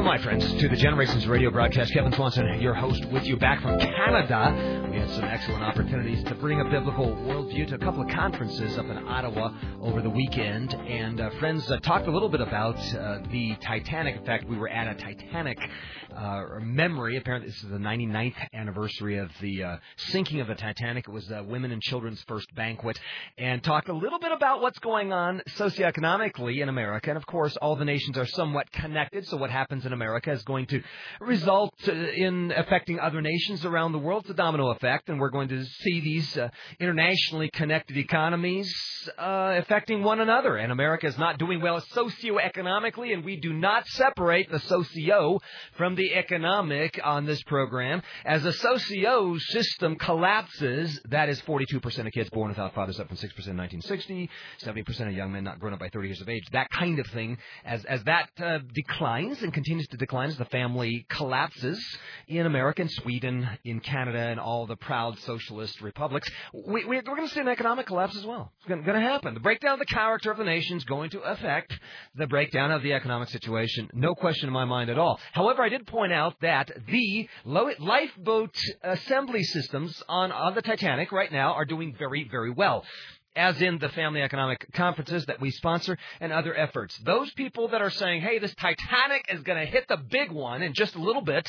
my friends, to the Generations Radio broadcast. Kevin Swanson, your host, with you back from Canada. We had some excellent opportunities to bring a biblical worldview to a couple of conferences up in Ottawa over the weekend. And friends, talked a little bit about the Titanic. In fact, we were at a Titanic memory. Apparently, this is the 99th anniversary of the sinking of the Titanic. It was Women and Children's first banquet. And talked a little bit about what's going on socioeconomically in America. And, of course, all the nations are somewhat connected. So what happens in America is going to result in affecting other nations around the world. It's a domino effect. And we're going to see these internationally connected economies affecting one another. And America is not doing well socioeconomically. And we do not separate the socio from the economic on this program. As the socio system collapses, that is 42% of kids born without fathers, up from 6% in 1960, 70% of young men not grown up by 30 years of age, that kind of thing. As that declines and continues to decline as the family collapses in America, in Sweden, in Canada, and all the proud socialist republics, we're going to see an economic collapse as well. It's going to happen. The breakdown of the character of the nation is going to affect the breakdown of the economic situation. No question in my mind at all. However, I did point out that the lifeboat assembly systems on the Titanic right now are doing very, very well, as in the family economic conferences that we sponsor and other efforts. Those people that are saying, hey, this Titanic is going to hit the big one in just a little bit,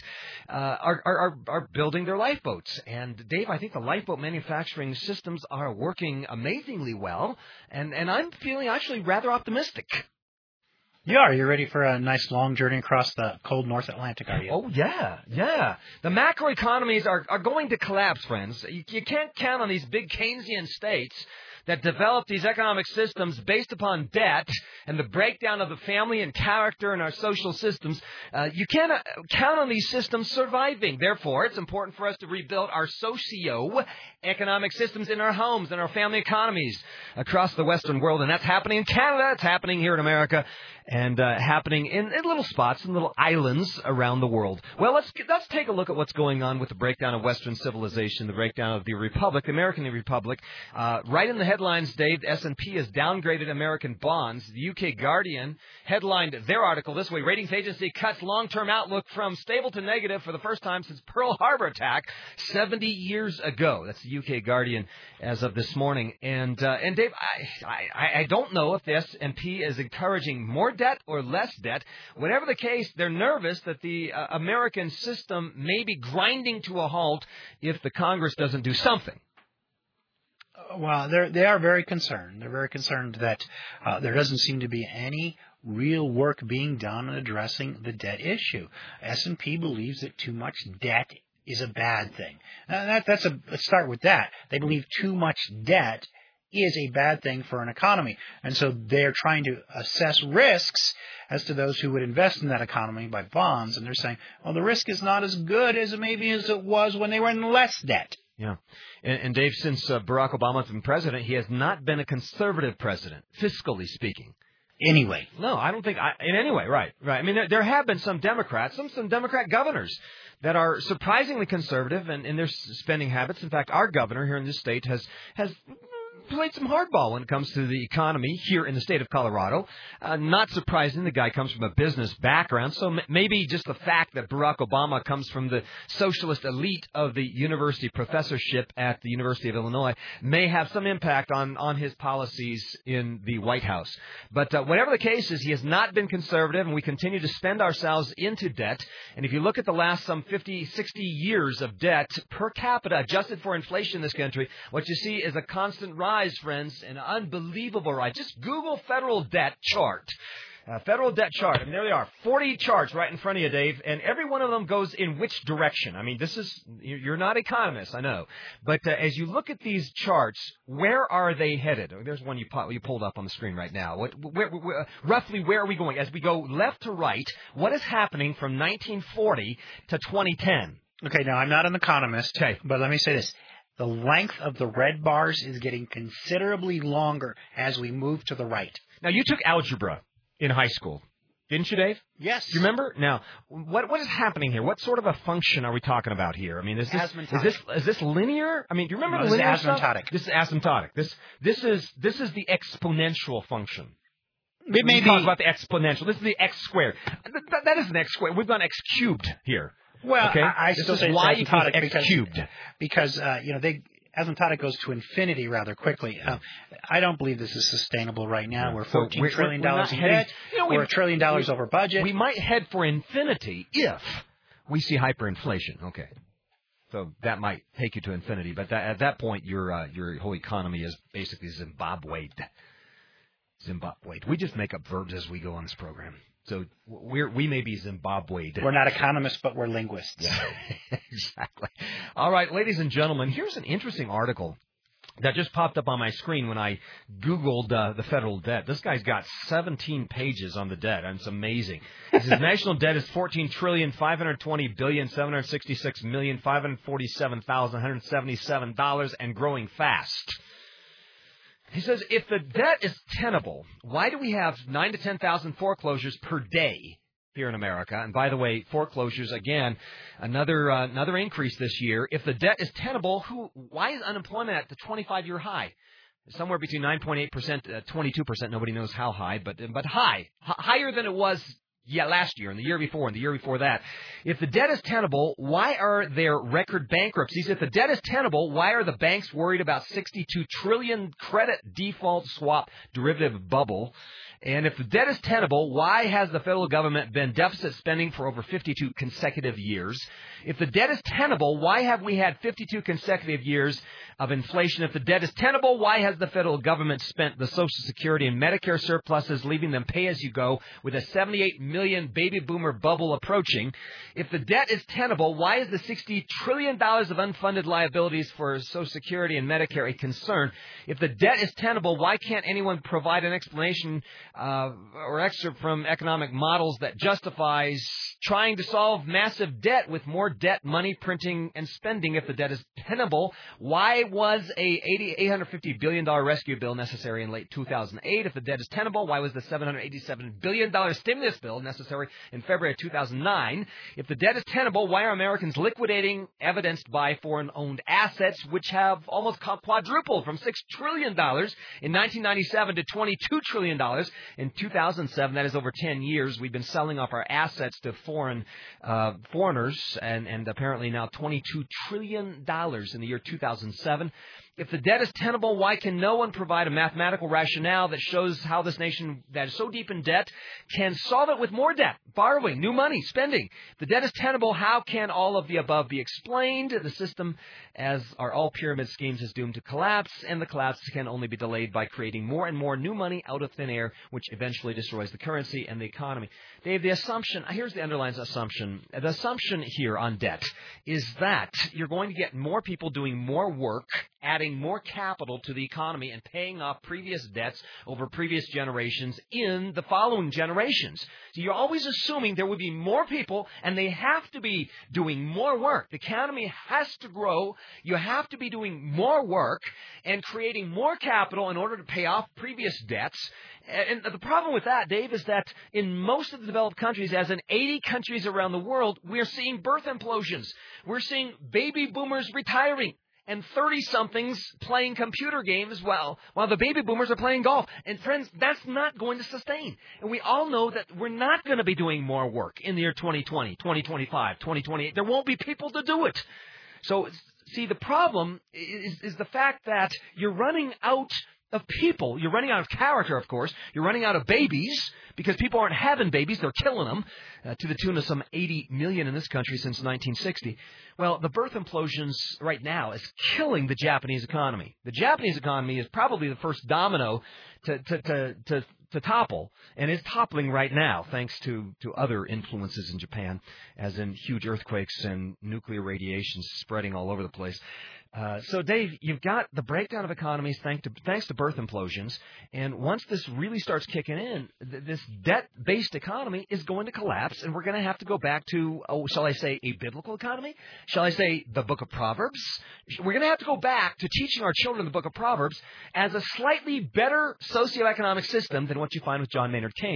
are building their lifeboats. And, Dave, I think the lifeboat manufacturing systems are working amazingly well, and I'm feeling actually rather optimistic. You are. You're ready for a nice long journey across the cold North Atlantic, are you? Oh, yeah. The macroeconomies are going to collapse, friends. You can't count on these big Keynesian states that develop these economic systems based upon debt and the breakdown of the family and character in our social systems. You can't count on these systems surviving. Therefore, it's important for us to rebuild our socio-economic systems in our homes and our family economies across the Western world. And that's happening in Canada. It's happening here in America. And happening in little spots and little islands around the world. Well, let's take a look at what's going on with the breakdown of Western civilization, the breakdown of the Republic, the American Republic. Right in the headlines, Dave, S&P has downgraded American bonds. The UK Guardian headlined their article this way: ratings agency cuts long-term outlook from stable to negative for the first time since Pearl Harbor attack 70 years ago. That's the UK Guardian as of this morning. And Dave, I don't know if the S&P is encouraging more debt or less debt. Whatever the case, they're nervous that the American system may be grinding to a halt if the Congress doesn't do something. Well, they are very concerned. They're very concerned that there doesn't seem to be any real work being done on addressing the debt issue. S&P believes that too much debt is a bad thing. Let's start with that. They believe too much debt is a bad thing for an economy. And so they're trying to assess risks as to those who would invest in that economy by bonds. And they're saying, well, the risk is not as good as it was when they were in less debt. Yeah. And Dave, since Barack Obama has been president, he has not been a conservative president, fiscally speaking. Anyway. No, I don't think in any way. Right. I mean, there have been some Democrats, some Democrat governors that are surprisingly conservative in their spending habits. In fact, our governor here in this state has played some hardball when it comes to the economy here in the state of Colorado. Not surprising, the guy comes from a business background, so maybe just the fact that Barack Obama comes from the socialist elite of the university professorship at the University of Illinois may have some impact on his policies in the White House. But whatever the case is, he has not been conservative, and we continue to spend ourselves into debt. And if you look at the last some 50, 60 years of debt per capita, adjusted for inflation in this country, what you see is a constant rise, friends, an unbelievable rise. Just Google federal debt chart. Federal debt chart. And there they are. 40 charts right in front of you, Dave. And every one of them goes in which direction? I mean, you're not economists, I know. But as you look at these charts, where are they headed? There's one you pulled up on the screen right now. Roughly, where are we going? As we go left to right, what is happening from 1940 to 2010? Okay, now I'm not an economist, okay, but let me say this. The length of the red bars is getting considerably longer as we move to the right. Now, you took algebra in high school, didn't you, Dave? Yes. Do you remember? Now, what is happening here? What sort of a function are we talking about here? I mean, is this linear? I mean, do you remember the linear stuff? This is asymptotic. This is the exponential function. We talk about the exponential. This is the x squared. That isn't x squared. We've gone x cubed here. Well, okay? I still say y it's equals asymptotic x cubed. because asymptotic goes to infinity rather quickly. I don't believe this is sustainable right now. We're $14 trillion in debt. We're $1 trillion over budget. We might head for infinity if we see hyperinflation. Okay. So that might take you to infinity, but at that point, your whole economy is basically Zimbabwe'd. We just make up verbs as we go on this program. So we may be Zimbabwe'd. We're not economists, but we're linguists. Yeah, exactly. All right, ladies and gentlemen, here's an interesting article that just popped up on my screen when I Googled the federal debt. This guy's got 17 pages on the debt, and it's amazing. His national debt is $14,520,766,547,177 and growing fast. He says, if the debt is tenable, why do we have 9,000 to 10,000 foreclosures per day here in America? And by the way, foreclosures, again, another increase this year. If the debt is tenable, why is unemployment at the 25-year high? Somewhere between 9.8%, 22%. Nobody knows how high, but higher than it was last year and the year before and the year before that. If the debt is tenable, why are there record bankruptcies? If the debt is tenable, why are the banks worried about 62 trillion credit default swap derivative bubble? And if the debt is tenable, why has the federal government been deficit spending for over 52 consecutive years? If the debt is tenable, why have we had 52 consecutive years of inflation? If the debt is tenable, why has the federal government spent the Social Security and Medicare surpluses, leaving them pay-as-you-go with a 78 million baby boomer bubble approaching? If the debt is tenable, why is the $60 trillion of unfunded liabilities for Social Security and Medicare a concern? If the debt is tenable, why can't anyone provide an explanation or excerpt from economic models that justifies trying to solve massive debt with more debt, money printing, and spending? If the debt is tenable, why was a $850 billion rescue bill necessary in late 2008? If the debt is tenable, why was the $787 billion stimulus bill necessary in February of 2009? If the debt is tenable, why are Americans liquidating, evidenced by foreign-owned assets, which have almost quadrupled from $6 trillion in 1997 to $22 trillion in 2007? That is over 10 years. We've been selling off our assets to foreigners, and apparently now $22 trillion in the year 2007. If the debt is tenable, why can no one provide a mathematical rationale that shows how this nation that is so deep in debt can solve it with more debt, borrowing, new money, spending? If the debt is tenable, how can all of the above be explained? The system, as are all pyramid schemes, is doomed to collapse, and the collapse can only be delayed by creating more and more new money out of thin air, which eventually destroys the currency and the economy. Dave, the assumption, here's the underlying assumption. The assumption here on debt is that you're going to get more people doing more work, adding more capital to the economy and paying off previous debts over previous generations in the following generations. So you're always assuming there will be more people, and they have to be doing more work. The economy has to grow. You have to be doing more work and creating more capital in order to pay off previous debts. And the problem with that, Dave, is that in most of the developed countries, as in 80 countries around the world, we're seeing birth implosions. We're seeing baby boomers retiring and 30-somethings playing computer games while the baby boomers are playing golf. And friends, that's not going to sustain. And we all know that we're not going to be doing more work in the year 2020, 2025, 2028. There won't be people to do it. So, see, the problem is the fact that you're running out of people. You're running out of character, of course. You're running out of babies because people aren't having babies. They're killing them to the tune of some 80 million in this country since 1960. Well, the birth implosions right now is killing the Japanese economy. The Japanese economy is probably the first domino to topple, and is toppling right now thanks to other influences in Japan, as in huge earthquakes and nuclear radiation spreading all over the place. So, Dave, you've got the breakdown of economies thanks to birth implosions, and once this really starts kicking in, this debt-based economy is going to collapse, and we're going to have to go back to, shall I say, a biblical economy? Shall I say the book of Proverbs? We're going to have to go back to teaching our children the book of Proverbs as a slightly better socioeconomic system than what you find with John Maynard Keynes,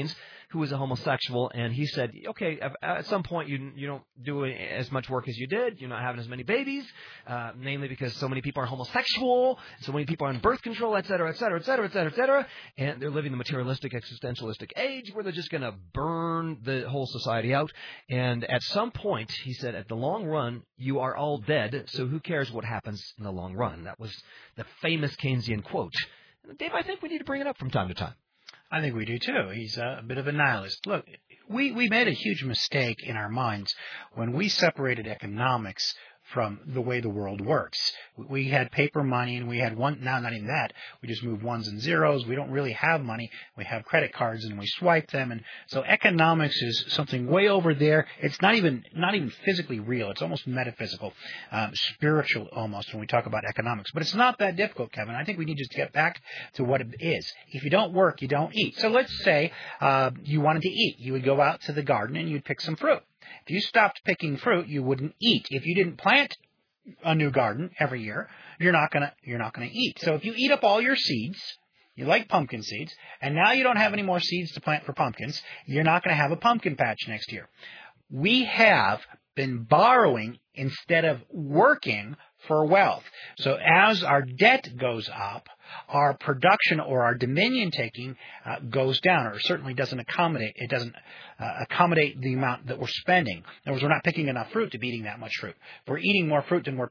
who was a homosexual, and he said, okay, at some point you don't do as much work as you did. You're not having as many babies, mainly because so many people are homosexual, so many people are on birth control, et cetera, et cetera, et cetera, et cetera, et cetera, and they're living the materialistic, existentialistic age where they're just going to burn the whole society out. And at some point, he said, at the long run, you are all dead, so who cares what happens in the long run? That was the famous Keynesian quote. Dave, I think we need to bring it up from time to time. I think we do, too. He's a bit of a nihilist. Look, we made a huge mistake in our minds when we separated economics from the way the world works. We had paper money, and we had not even that. We just move ones and zeros. We don't really have money. We have credit cards, and we swipe them. And so economics is something way over there. It's not even physically real. It's almost metaphysical, spiritual almost when we talk about economics. But it's not that difficult, Kevin. I think we need to get back to what it is. If you don't work, you don't eat. So let's say you wanted to eat. You would go out to the garden, and you'd pick some fruit. If you stopped picking fruit, you wouldn't eat. If you didn't plant a new garden every year, you're not gonna eat. So if you eat up all your seeds, you like pumpkin seeds, and now you don't have any more seeds to plant for pumpkins, you're not going to have a pumpkin patch next year. We have been borrowing instead of working for wealth. So as our debt goes up, our production or our dominion taking goes down, or certainly doesn't accommodate. It doesn't accommodate the amount that we're spending. In other words, we're not picking enough fruit to be eating that much fruit. If we're eating more fruit than we're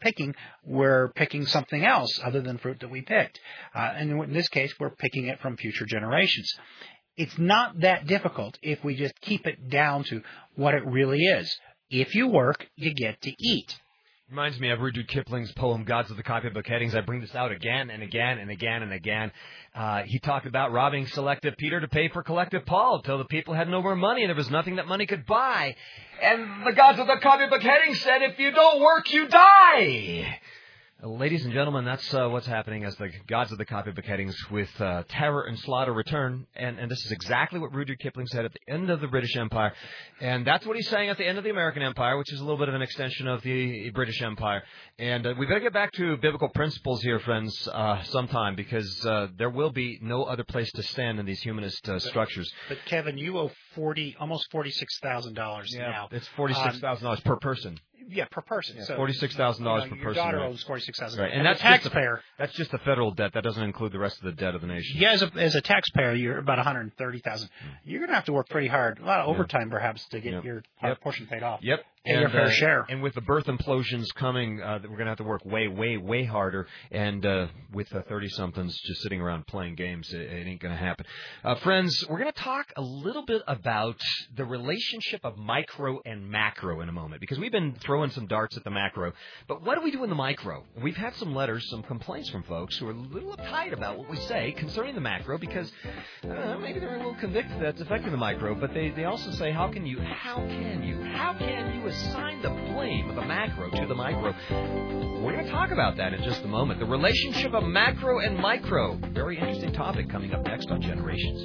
picking something else other than fruit that we picked. And in this case, we're picking it from future generations. It's not that difficult if we just keep it down to what it really is. If you work, you get to eat. Reminds me of Rudyard Kipling's poem, Gods of the Copybook Headings. I bring this out again and again and again and again. He talked about robbing selective Peter to pay for collective Paul until the people had no more money and there was nothing that money could buy. And the Gods of the Copybook Headings said, if you don't work, you die. Ladies and gentlemen, that's what's happening as the Gods of the Copybook Headings with terror and slaughter return. And this is exactly what Rudyard Kipling said at the end of the British Empire. And that's what he's saying at the end of the American Empire, which is a little bit of an extension of the British Empire. And we better get back to biblical principles here, friends, sometime, because there will be no other place to stand in these humanist structures. But Kevin, you owe almost $46,000 now. It's $46,000 per person. Yeah, per person. Yeah, so $46,000 per person. Your daughter owes $46,000. Right, and that's taxpayer. That's just the federal debt. That doesn't include the rest of the debt of the nation. Yeah, as a taxpayer, you're about $130,000. You're going to have to work pretty hard, a lot of overtime perhaps, to get your portion paid off. Yep. And your fair share. And with the birth implosions coming, we're going to have to work way, way, way harder. And with the 30-somethings just sitting around playing games, it ain't going to happen. Friends, we're going to talk a little bit about the relationship of micro and macro in a moment, because we've been throwing some darts at the macro. But what do we do in the micro? We've had some letters, some complaints from folks who are a little uptight about what we say concerning the macro, because maybe they're a little convicted that it's affecting the micro. But they also say, how can you assign the blame of the macro to the micro? We're going to talk about that in just a moment. The relationship of macro and micro. Very interesting topic coming up next on Generations.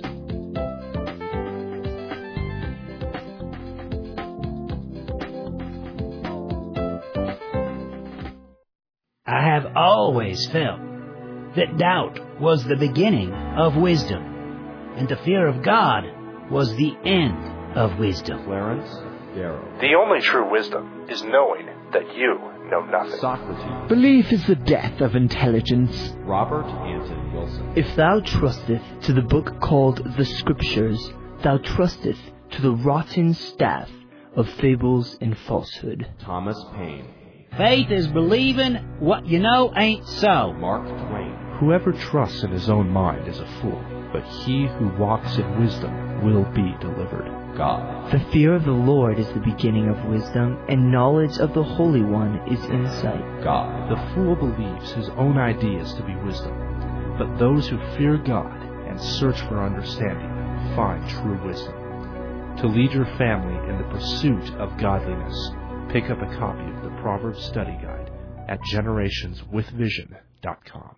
I have always felt that doubt was the beginning of wisdom, and the fear of God was the end of wisdom. Clarence Darrow. The only true wisdom is knowing that you know nothing. Socrates. Belief is the death of intelligence. Robert Anton Wilson. If thou trusteth to the book called the Scriptures, thou trusteth to the rotten staff of fables and falsehood. Thomas Paine. Faith is believing what you know ain't so. Mark Twain. Whoever trusts in his own mind is a fool, but he who walks in wisdom will be delivered. God. The fear of the Lord is the beginning of wisdom, and knowledge of the Holy One is insight. God. The fool believes his own ideas to be wisdom, but those who fear God and search for understanding find true wisdom. To lead your family in the pursuit of godliness, pick up a copy of the Proverbs Study Guide at generationswithvision.com.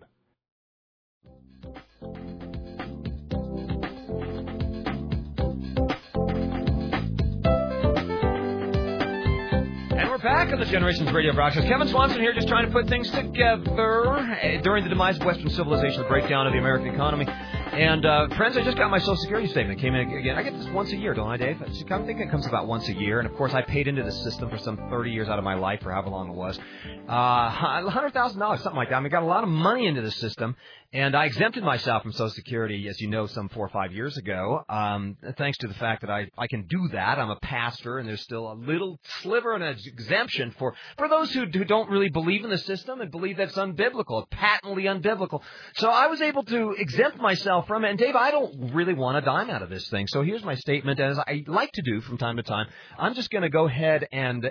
And we're back on the Generations Radio broadcast. Kevin Swanson here, just trying to put things together during the demise of Western civilization, the breakdown of the American economy. And, friends, I just got my Social Security statement. Came in again. I get this once a year, don't I, Dave? I think it comes about once a year. And, of course, I paid into the system for some 30 years out of my life, or however long it was. $100,000, something like that. I mean, I got a lot of money into the system. And I exempted myself from Social Security, as you know, some 4 or 5 years ago, thanks to the fact that I can do that. I'm a pastor, and there's still a little sliver of an exemption for those who don't really believe in the system and believe that's unbiblical, patently unbiblical. So I was able to exempt myself from it. And, Dave, I don't really want a dime out of this thing. So here's my statement, as I like to do from time to time. I'm just going to go ahead and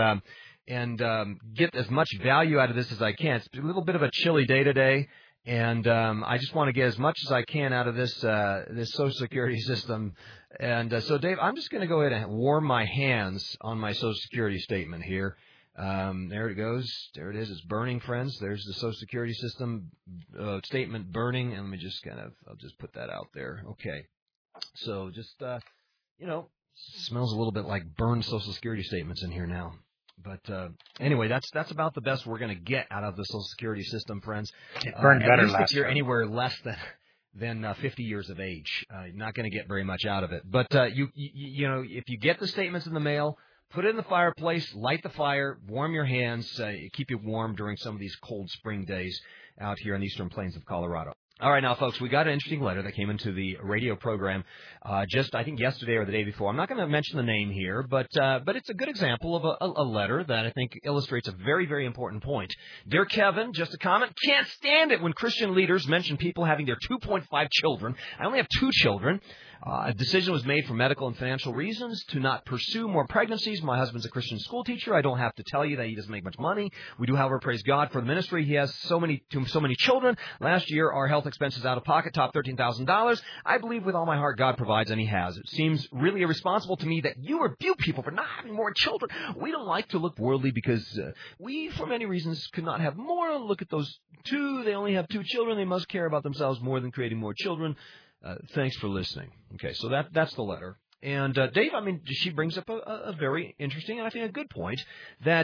get as much value out of this as I can. It's a little bit of a chilly day today. And I just want to get as much as I can out of this Social Security system. And so, Dave, I'm just going to go ahead and warm my hands on my Social Security statement here. There it goes. There it is. It's burning, friends. There's the Social Security system statement burning. And let me just I'll just put that out there. Okay. So just, smells a little bit like burned Social Security statements in here now. But anyway, that's about the best we're going to get out of the Social Security system, friends. It burned better last year. If you're anywhere less than 50 years of age, you're not going to get very much out of it. But you if you get the statements in the mail, put it in the fireplace, light the fire, warm your hands, keep you warm during some of these cold spring days out here on the eastern plains of Colorado. All right, now, folks, we got an interesting letter that came into the radio program just, I think, yesterday or the day before. I'm not going to mention the name here, but it's a good example of a letter that I think illustrates a very, very important point. Dear Kevin, just a comment. Can't stand it when Christian leaders mention people having their 2.5 children. I only have 2 children. A decision was made for medical and financial reasons to not pursue more pregnancies. My husband's a Christian school teacher. I don't have to tell you that he doesn't make much money. We do, however, praise God for the ministry. He has so many children. Last year, our health expenses out of pocket topped $13,000. I believe with all my heart God provides, and He has. It seems really irresponsible to me that you rebuke people for not having more children. We don't like to look worldly because we, for many reasons, could not have more. Look at those 2. They only have 2 children. They must care about themselves more than creating more children. Thanks for listening. Okay, so that's the letter. And Dave, I mean, she brings up a very interesting and I think a good point that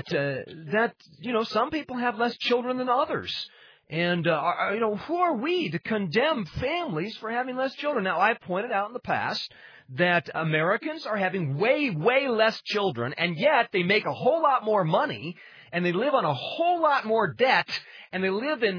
some people have less children than others. And who are we to condemn families for having less children? Now, I've pointed out in the past that Americans are having way, way less children, and yet they make a whole lot more money, and they live on a whole lot more debt, and they live in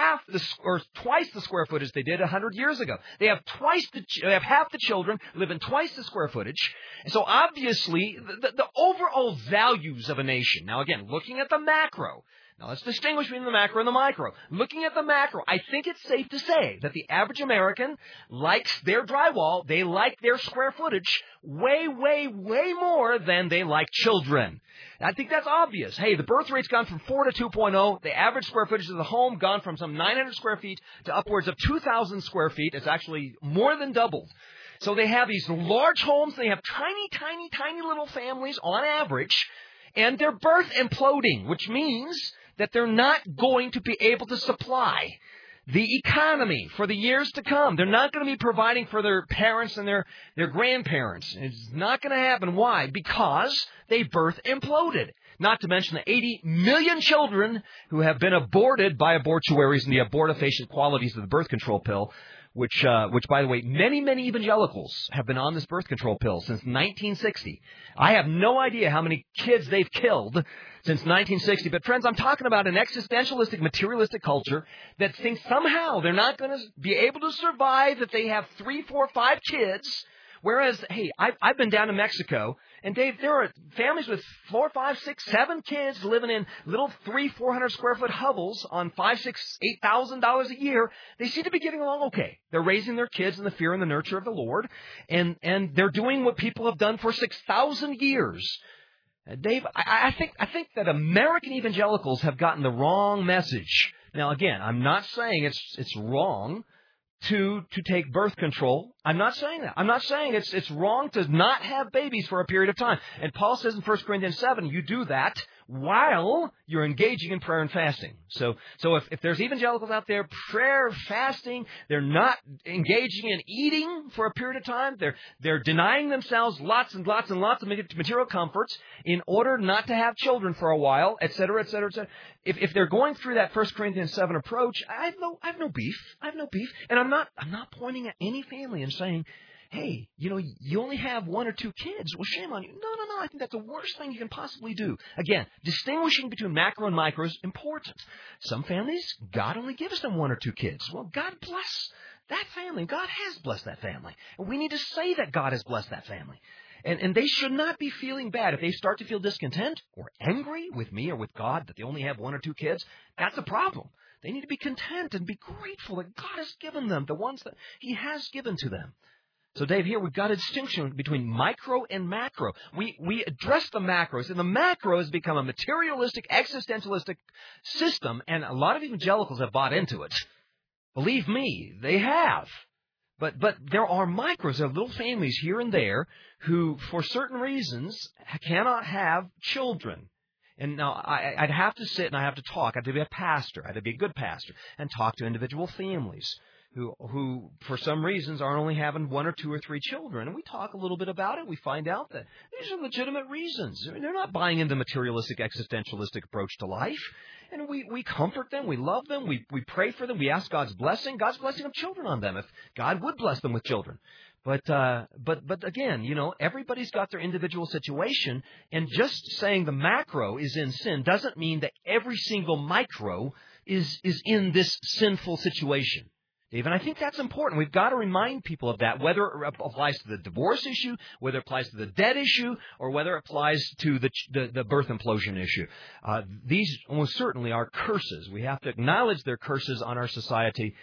twice the square footage they did 100 years ago. They have half the children, live in twice the square footage. And so obviously, the overall values of a nation. Now again, looking at the macro. Now, let's distinguish between the macro and the micro. Looking at the macro, I think it's safe to say that the average American likes their drywall, they like their square footage way, way, way more than they like children. I think that's obvious. Hey, the birth rate's gone from 4 to 2.0. The average square footage of the home gone from some 900 square feet to upwards of 2,000 square feet. It's actually more than doubled. So they have these large homes. They have tiny, tiny, tiny little families on average. And they're birth imploding, which means that they're not going to be able to supply the economy for the years to come. They're not going to be providing for their parents and their grandparents. It's not going to happen. Why? Because they birth imploded. Not to mention the 80 million children who have been aborted by abortuaries and the abortifacient qualities of the birth control pill, which, by the way, many, many evangelicals have been on this birth control pill since 1960. I have no idea how many kids they've killed since 1960. But, friends, I'm talking about an existentialistic, materialistic culture that thinks somehow they're not going to be able to survive if they have 3, 4, 5 kids. Whereas, hey, I've been down to Mexico, and Dave, there are families with 4, 5, 6, 7 kids living in little 300-400 square foot hovels on $5,000, $6,000, $8,000 a year. They seem to be getting along okay. They're raising their kids in the fear and the nurture of the Lord, and they're doing what people have done for 6,000 years. Dave, I think that American evangelicals have gotten the wrong message. Now, again, I'm not saying it's wrong to take birth control. I'm not saying that. I'm not saying it's wrong to not have babies for a period of time. And Paul says in 1 Corinthians 7, you do that while you're engaging in prayer and fasting. So if there's evangelicals out there, prayer, fasting, they're not engaging in eating for a period of time. They're denying themselves lots and lots and lots of material comforts in order not to have children for a while, et cetera, et cetera, et cetera. If they're going through that 1 Corinthians 7 approach, I have no beef. And I'm not pointing at any family and saying, hey, you only have 1 or 2 kids. Well, shame on you. No. I think that's the worst thing you can possibly do. Again, distinguishing between macro and micro is important. Some families, God only gives them 1 or 2 kids. Well, God bless that family. God has blessed that family. And we need to say that God has blessed that family. And they should not be feeling bad. If they start to feel discontent or angry with me or with God that they only have 1 or 2 kids, that's a problem. They need to be content and be grateful that God has given them the ones that He has given to them. So, Dave, here we've got a distinction between micro and macro. We address the macros, and the macro has become a materialistic, existentialistic system, and a lot of evangelicals have bought into it. Believe me, they have. But there are micros, there are little families here and there who, for certain reasons, cannot have children. And now I'd have to sit and I have to talk. I have to be a pastor. I have to be a good pastor and talk to individual families who for some reasons are only having 1 or 2 or 3 children. And we talk a little bit about it. We find out that these are legitimate reasons. I mean, they're not buying into the materialistic, existentialistic approach to life. And we comfort them. We love them. We pray for them. We ask God's blessing of children on them, if God would bless them with children. But again, everybody's got their individual situation, and just saying the macro is in sin doesn't mean that every single micro is in this sinful situation. Dave, and I think that's important. We've got to remind people of that, whether it applies to the divorce issue, whether it applies to the debt issue, or whether it applies to the birth implosion issue. These almost certainly are curses. We have to acknowledge they're curses on our society.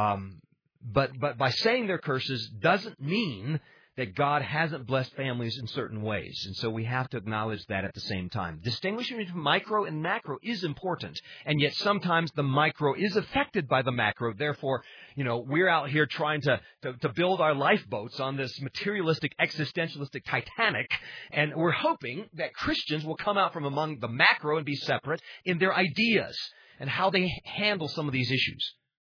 But by saying they're curses doesn't mean that God hasn't blessed families in certain ways. And so we have to acknowledge that at the same time. Distinguishing between micro and macro is important. And yet sometimes the micro is affected by the macro. Therefore, we're out here trying to build our lifeboats on this materialistic, existentialistic Titanic. And we're hoping that Christians will come out from among the macro and be separate in their ideas and how they handle some of these issues.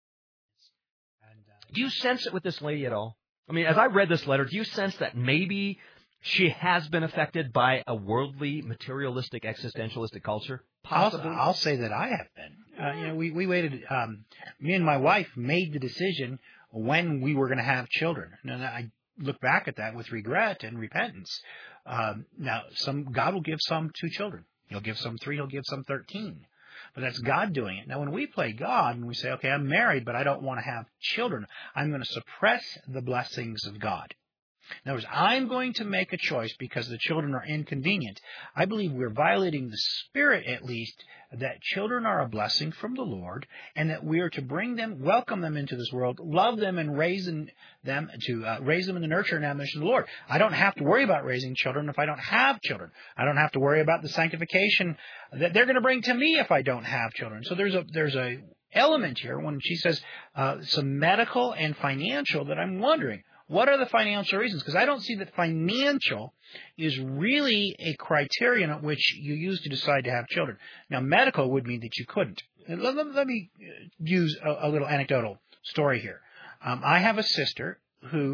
Do you sense it with this lady at all? I mean, as I read this letter, do you sense that maybe she has been affected by a worldly, materialistic, existentialistic culture? Possibly. I'll say that I have been. We waited. Me and my wife made the decision when we were going to have children. And I look back at that with regret and repentance. Now, God will give some 2 children. He'll give some 3. He'll give some 13. But that's God doing it. Now, when we play God and we say, okay, I'm married, but I don't want to have children, I'm going to suppress the blessings of God. In other words, I'm going to make a choice because the children are inconvenient. I believe we're violating the spirit, at least, that children are a blessing from the Lord, and that we are to bring them, welcome them into this world, love them, and raise them in the nurture and admonition of the Lord. I don't have to worry about raising children if I don't have children. I don't have to worry about the sanctification that they're going to bring to me if I don't have children. So there's a element here when she says some medical and financial that I'm wondering, what are the financial reasons? Because I don't see that financial is really a criterion at which you use to decide to have children. Now, medical would mean that you couldn't. Let me use a little anecdotal story here. I have a sister who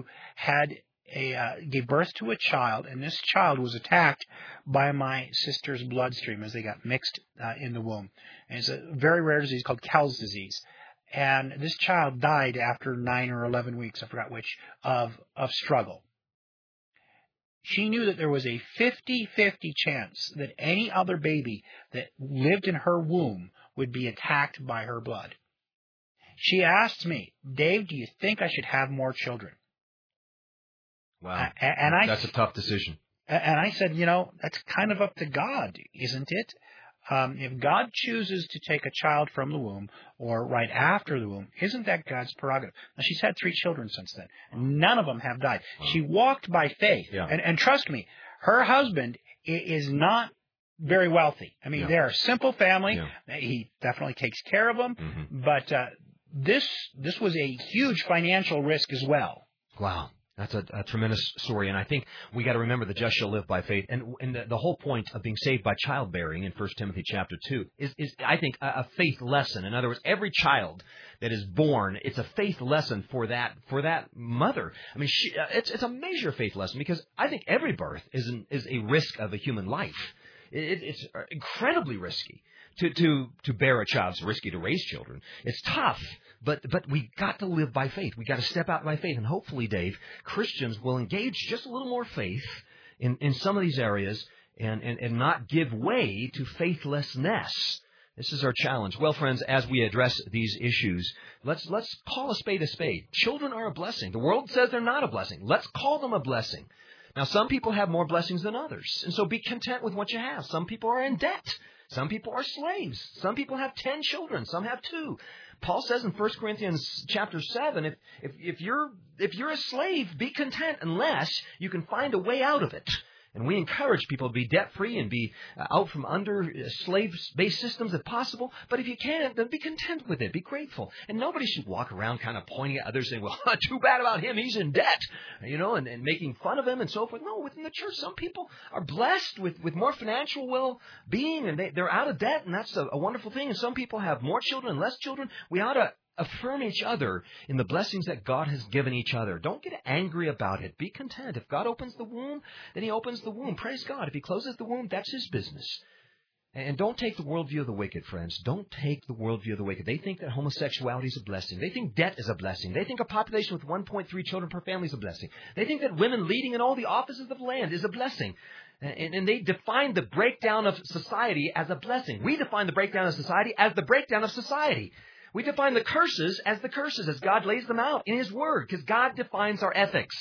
gave birth to a child, and this child was attacked by my sister's bloodstream as they got mixed in the womb. And it's a very rare disease called Kell's disease. And this child died after 9 or 11 weeks, I forgot which, of struggle. She knew that there was a 50-50 chance that any other baby that lived in her womb would be attacked by her blood. She asked me, Dave, do you think I should have more children? Wow. That's a tough decision. And I said, that's kind of up to God, isn't it? If God chooses to take a child from the womb or right after the womb, isn't that God's prerogative? Now, she's had 3 children since then, and none of them have died. Wow. She walked by faith. Yeah. And trust me, her husband is not very wealthy. I mean, they're a simple family. Yeah. He definitely takes care of them. Mm-hmm. But this was a huge financial risk as well. Wow. That's a tremendous story, and I think we got to remember the just shall live by faith. And the whole point of being saved by childbearing in 1 Timothy chapter 2 is I think, a faith lesson. In other words, every child that is born, it's a faith lesson for that mother. I mean, it's a major faith lesson, because I think every birth is a risk of a human life. It's incredibly risky to bear a child. It's risky to raise children. It's tough, but we got to live by faith. We got to step out by faith, and hopefully, Dave, Christians will engage just a little more faith in some of these areas and not give way to faithlessness. This is our challenge. Well, friends, as we address these issues, let's call a spade a spade. Children are a blessing. The world says they're not a blessing. Let's call them a blessing. Now, some people have more blessings than others, and so be content with what you have. Some people are in debt. Some people are slaves. Some people have 10 children. Some have 2. Paul says in 1 Corinthians chapter 7, if you're a slave, be content unless you can find a way out of it. And we encourage people to be debt-free and be out from under slave-based systems if possible. But if you can't, then be content with it. Be grateful. And nobody should walk around kind of pointing at others saying, well, too bad about him. He's in debt, and making fun of him and so forth. No, within the church, some people are blessed with more financial well-being, and they're out of debt, and that's a wonderful thing. And some people have more children and less children. We ought to affirm each other in the blessings that God has given each other. Don't get angry about it. Be content. If God opens the womb, then He opens the womb. Praise God. If He closes the womb, that's His business. And don't take the worldview of the wicked, friends. Don't take the worldview of the wicked. They think that homosexuality is a blessing. They think debt is a blessing. They think a population with 1.3 children per family is a blessing. They think that women leading in all the offices of the land is a blessing. And they define the breakdown of society as a blessing. We define the breakdown of society as the breakdown of society. We define the curses as God lays them out in His Word, because God defines our ethics.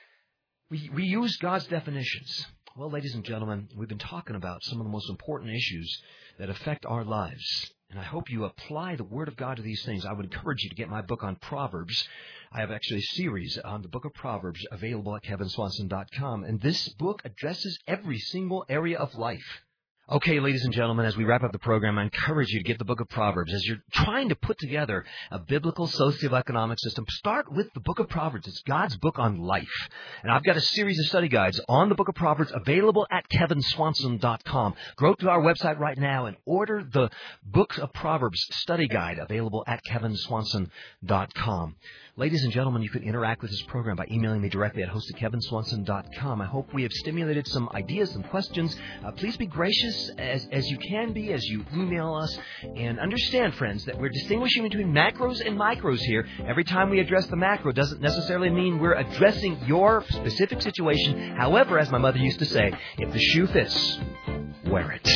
We use God's definitions. Well, ladies and gentlemen, we've been talking about some of the most important issues that affect our lives. And I hope you apply the Word of God to these things. I would encourage you to get my book on Proverbs. I have actually a series on the book of Proverbs available at kevinswanson.com. And this book addresses every single area of life. Okay, ladies and gentlemen, as we wrap up the program, I encourage you to get the book of Proverbs. As you're trying to put together a biblical socioeconomic system, start with the book of Proverbs. It's God's book on life. And I've got a series of study guides on the book of Proverbs available at kevinswanson.com. Go to our website right now and order the book of Proverbs study guide available at kevinswanson.com. Ladies and gentlemen, you can interact with this program by emailing me directly at host@kevinswanson.com. I hope we have stimulated some ideas and questions. Please be gracious as you can be as you email us. And understand, friends, that we're distinguishing between macros and micros here. Every time we address the macro doesn't necessarily mean we're addressing your specific situation. However, as my mother used to say, if the shoe fits, wear it.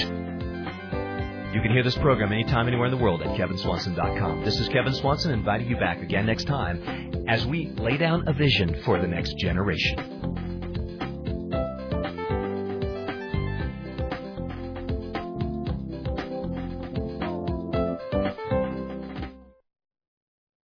You can hear this program anytime, anywhere in the world at kevinswanson.com. This is Kevin Swanson inviting you back again next time as we lay down a vision for the next generation.